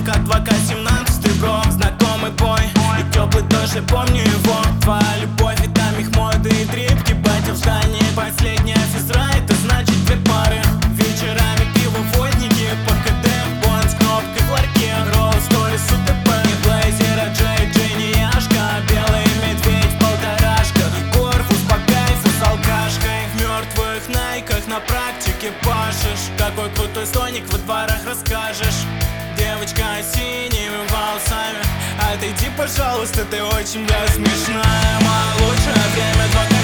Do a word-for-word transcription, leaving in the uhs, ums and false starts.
как два ка семнадцать гром. Знакомый бой и теплый дождь, я помню его. Твоя любовь, витамин, моды и трипки. Батя в здании, последняя физра, это значит две пары. Вечерами пивоводники, по ка дэ, бонс с кнопкой в ларьке. Ролл сторис у тэ пэ, не блейзер, а Джей, Дженни, Яшка. Белый медведь в полторашках, Корфус по кайфу с алкашкой. В мертвых найках на практике пашешь. Какой крутой слоник во дворах расскажешь. Девочка с синими волосами, отойди, пожалуйста, ты очень, бля, смешная. Мое лучшее время, два ка